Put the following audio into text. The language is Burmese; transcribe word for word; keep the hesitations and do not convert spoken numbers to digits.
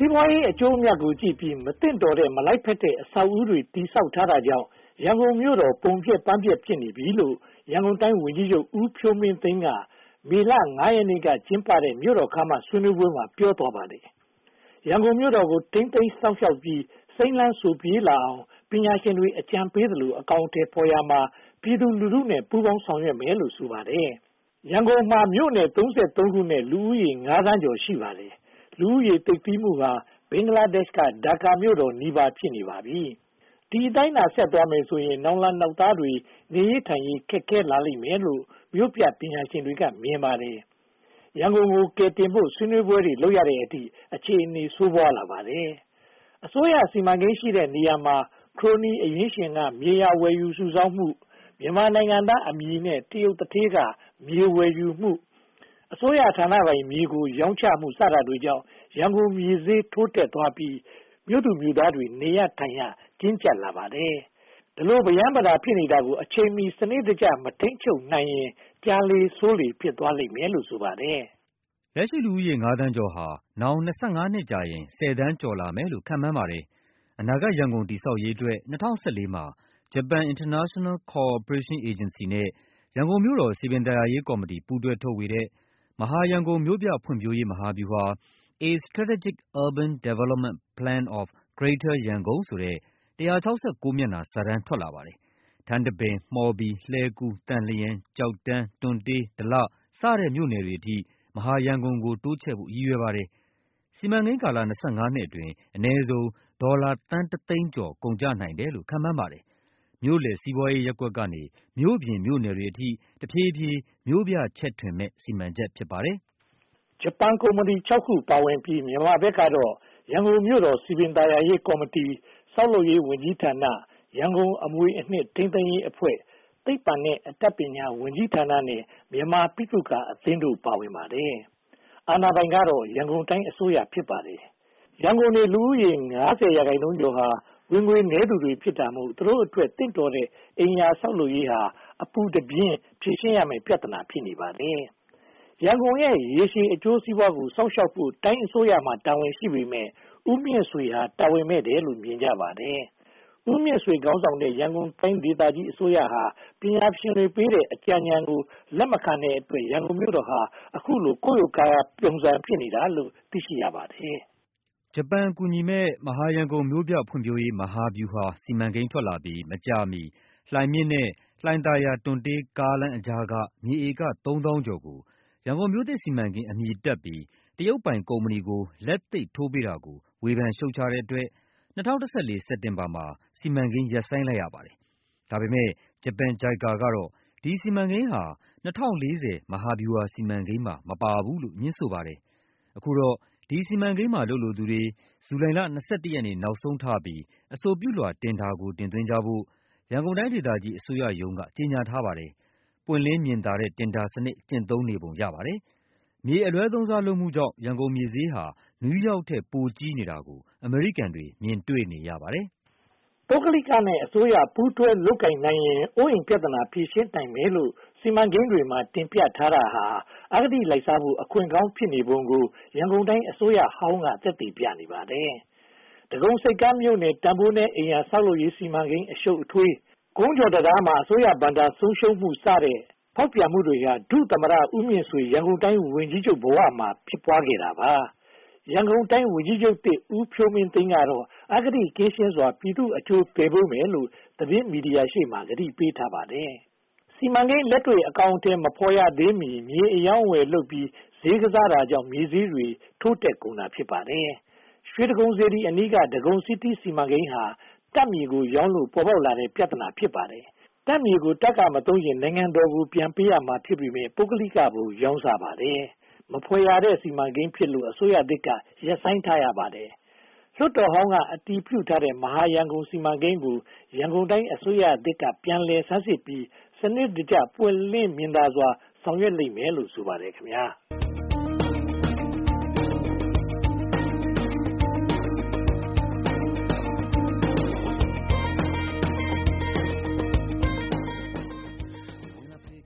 စီးပွားရေးအကျိုးအမြတ်ကိုကြည့်ပြီးမသင့်တော်တဲ့မလိုက်ဖက်တဲ့အဆောက်အဦတွေတည်ဆောက်ထားတာကြောင့်ရန်ကုန်မြို့တော်ပုံပြက်ပန်းပြက်ဖြစ်နေပြီလို့ရန်ကုန်တိုင်းဝန်ကြီးချုပ်ဦးဖြိုးမင်းသိန်းကမေလငါးရက်နေ့ကကျင်းပတဲ့မြို့တော်ခန်းမဆွေးနွေးပွဲမှာပြောသွားပါတယ်။ရန်ကုန်မြို့တော်ကိုထိမ့်သိမ်းစောင့်ရှောက်ပြီးစိမ့်လန်းဆိုပြေးလာအောင်ပညာရှင်တွေအကြံပေးသလိုအကောင့်ထဲပေါ်ရမှာပြည်သူလူထုနဲ့ပူးပေါင်းဆောင်ရွက်မယ်လို့ဆိုပါတယ်။ရန်ကုန်မှာမြို့နယ်သုံးဆယ့်သုံးခုနဲ့လူဦးရေငါးသန်းကျော်ရှိပါတယ်။လူဦးရေသိပ်သည်းမှုဟာဘင်္ဂလားဒေ့ရှ်ကဒါကာမြို့တော်နီးပါးဖြစ်နေပါပြီ။ဒီအတိုင်းသာဆက်သွားမယ်ဆိုရင်နောင်လာနောက်သားတွေနေရေးထိုင်ရေးခက်ခဲလာလိမ့်မယ်လို့မြို့ပြပညာရှင်တွေကမြင်ပါတယ်။ရန်ကုန်ကိုကယ်တင်ဖို့ဆွေးနွေးပွဲတွေလုပ်ရတဲ့အထိအခြေအနေဆိုးပွားလာပါတယ်။အစိုးရစီမံကိန်းရှိတဲ့နေရာမှာခရိုနီအရင်းရှင်ကမြေယာဝယ်ယူစုဆောင်းမှုမြန်မာနိုင်ငံသားအမည်နဲ့တရုတ်တထေးကမြေဝယ်ယူမှုအစိုးရဌာနပိုင်မြေကိုရောင်းချမှုစတာတွေကြောင့်ရန်ကုန်မြေဈေးထိုးတက်သွားပြီးမြို့သူမြို့သားတွေနေရထိုင်ရကျဉ်းကျပ်လာပါတယ်။ဒီလိုဗျမ်းပဒါဖြစ်နေတာကိုအချိန်မီစနစ်တကျမထိန်ချုပ်နိုင်ရင်ကြားလေဆိုးလေဖြစ်သွားလိမ့်မယ်လို့ဆိုပါတယ်။လက်ရှိလူဦးရေငါးသန်းကျော်ဟာနောင်၂၅နှစ်ကြာရင်ဆယ်သန်းကျော်လာမယ်လို့ခန့်မှန်းပါတယ်။အနာဂတ်ရန်ကုန်တည်ဆောက်ရေးအတွက်၂၀၁၄မှာJapan International Cooperation Agency နဲ့ရန်ကုန်မြို့တော်စည်ပင်သာယာရေးကော်မတီပူးတွဲထုတ်ဝေတဲ့မဟာရန်ကုန်မြို့ပြဖွံ့ဖြိုးရေးမဟာဗျူဟာ A Strategic Urban Development Plan of Greater Yangon ဆိုတဲ့၁၆၉မျက်နှာစာတမ်းထွက်လာပါတယ်။ထန်းတပင်၊မှော်ဘီ၊လှည်းကူး၊သန်လျင်၊ကျောက်တန်း၊တွံတေး၊ဒလစတဲ့မြို့နယ်တွေအထိမဟာရန်ကုန်ကိုတိုးချဲ့ဖို့ရည်ရွယ်ပါတယ်။စီမံကိန်းကာလ၂၅နှစ်အတွင်းအနည်းဆုံးဒေါ်လာသန်းတစ်သိန်းကျော်ကုန်ကျနိုင်တယ်လို့ခန့်မှန်းပါတယ်။မြို့လယ်စီးပွားရေးရပ်ကွက်ကနေမြို့ပြင်မြို့နယ်တွေအထိတဖြည်းဖြည်းမြို့ပြချဲ့ထွင်မဲ့စီမံချက်ဖြစ်ပါတယ်။ဂျပန်ကုမ္ပဏီခြောက်ခုပါဝင်ပြီးမြန်မာဘက်ကတော့ရန်ကုန်မြို့တော်စည်ပင်သာယာရေးကော်မတီဆောက်လုပ်ရေးဝန်ကြီးဌာနရန်ကုန်အမွေအနှစ်ထိန်းသိမ်းရေးအဖွဲ့သိပ္ပံနဲ့အတတ်ပညာဝန်ကြီးဌာနနဲ့မြန်မာပိသုကာအသင်းတို့ပါဝင်ပါတယ်။အာဏာပိုင်ကတော့ရန်ကုန်တိုင်းအစိုးရဖြစ်ပါတယ်။ရန်ကုန်နေလူဦးရေ၅၀ရာခိုင်နှုန်းကျော်ဟာဝင်ငွေနည်းသူတွေဖြစ်တာမို့သူတို့အတွက်တင့်တော်တဲ့အိမ်ယာဆောက်လုပ်ရေးဟာအပူတပြင်းဖြေရှင်းရမယ့်ပြဿနာဖြစ်နေပါတယ်။ရန်ကုန်ရဲ့ရေရှည်အကျိုးစီးပွားကိုစောင့်ရှောက်ဖို့တိုင်းအစိုးရမှတာဝန်ရှိပေမဲ့ဦးမြင့်ဆွေဟာတာဝန်မဲ့တယ်လို့မြင်ကြပါတယ်။ဦးမြင့်ဆွေခေါင်းဆောင်တဲ့ရန်ကုန်တိုင်းဒေသကြီးအစိုးရဟာပညာရှင်တွေပေးတဲ့အကြံဉာဏ်ကိုလက်မခံတဲ့အတွက်ရန်ကုန်မြို့တော်ဟာအခုလိုကိုယ်ရုပ်ကာယပုံစံဖြစ်နေတာလို့သိရှိရပါတယ်။ဂျပန်ကူညီမဲ့မဟာရန်ကုန်မြို့ပြဖွံ့ဖြိုးရေးမဟာဗျူဟာစီမံကိန်းထွက်လာပြီးမကြာမီလှိုင်မြစ်နဲ့လှိုင်သာယာတွံတေးကားလမ်းအကြားကမြေဧကသုံးသောင်းကျော်ကိုရန်ကုန်မြို့သစ်စီမံကိန်းအမည်တပ်ပြီးတရုတ်ပိုင်ကုမ္ပဏီကိုလက်သိပ်ထိုးပေးတာကိုဝေဖန်ရှုတ်ချတဲ့အတွက်၂၀၁၄စက်တင်ဘာမှာစီမံကိန်းရပ်ဆိုင်းလိုက်ရပါတယ်။ဒါပေမဲ့ဂျပန် ဂျိုက်ကာ ကတော့ဒီစီမံကိန်းဟာ၂၀၄၀မဟာဗျူဟာစီမံကိန်းမှာမပါဘူးလို့ငြင်းဆိုပါတယ်။အခုတော့ဒီစီမံကိန်းမှာလုပ်လိုသူတွေဇူလိုင်လ၂၁ရက်နေ့နောက်ဆုံးထားပြီးအဆိုပြုလွှာတင်ဒါကိုတင်သွင်းကြဖို့ရန်ကုန်တိုင်းဒေသကြီးအစိုးရရုံးကကြေညာထားပါတယ်။ပွင့်လင်းမြင်သာတဲ့တင်ဒါစနစ်ကျင့်သုံးနေပုံရပါတယ်။မြေအလွဲသုံးစားလုပ်မှုကြောင့်ရန်ကုန်မြေဈေးဟာနယူးယောက်ထက်ပိုကြီးနေတာကိုအမေရိကန်တွေမြင်တွေ့နေရပါတယ်။ပုဂ္ဂလိကနဲ့အစိုးရပူးတွဲလုပ်ကိုင်နိုင်ရင်အိုးအိမ်ပြဿနာဖြေရှင်းနိုင်မယ်လို့စီမံကိန်းတွေမှာတင်ပြထားတာဟာအဂတိလိုက်စားမှုအခွင့်ကောင်းဖြစ်နေပုံကိုရန်ကုန်တိုင်းအစိုးရဟောင်းကသက်သေပြနေပါတယ်။ဒဂုံဆိပ်ကမ်းမြို့နယ်တန်ဖိုးနဲ့အိမ်ယာဆောက်လုပ်ရေးစီမံကိန်းအရှုပ်အထွေးကုန်းကျော်တရားမှာအစိုးရဘဏ္ဍာဆုံးရှုံးမှုစတဲ့ဖောက်ပြန်မှုတွေဟာဒုသမရဦးမြင့်ဆွေရန်ကုန်တိုင်းဝန်ကြီးချုပ်ဘဝမှာဖြစ်ပွားခဲ့တာပါ။ရန်ကုန်တိုင်းဝန်ကြီးချုပ်တစ်ဦးဖြိုးမင်းသိန်းကတော့အဂတိကင်းရှင်းစွာပြည်သူ့အကျိုးပေးဖို့မယ်လို့သတင်းမီဒီယာရှေ့မှာကတိပေးထားပါတယ်။စီမံကိန်းလက်တွေ့အကောင့်ထဲမဖော်ရသေးမီမြေအယောင်းဝယ်လုပ်ပြီးဈေးကစားတာကြောင့်မြေဈေးတွေထိုးတက်ကုန်တာဖြစ်ပါတယ်။ရွှေဒဂုံစေတီအနီးကဒဂုံစီတီစီမံကိန်းဟာတပ်မြေကိုရောင်းလို့ပေါ်ပေါက်လာတဲ့ပြဿနာဖြစ်ပါတယ်။တပ်မြေကိုတပ်ကမသုံးရင်နိုင်ငံတော်ကိုပြန်ပေးရမှာဖြစ်ပြီးပုဂ္ဂလိကကိုရောင်းစားပါတယ်။မဖွယ်ရတဲ့စီမံကိန်းဖြစ်လို့အစိုးရသစ်ကရပ်ဆိုင်းထားရပါတယ်။လွှတ်တော်ဟောင်းကအတည်ပြုထားတဲ့မဟာရန်ကုန်စီမံကိန်းကိုရန်ကုန်တိုင်းအစိုးရသစ်ကပြန်လည်ဆန်းစစ်ပြီးစနစ်တကျပွင့်လင်းမြင်သာစွာဆောင်ရွက်လိမ့်မယ်လို့ဆိုပါတယ်ခင်ဗျာ။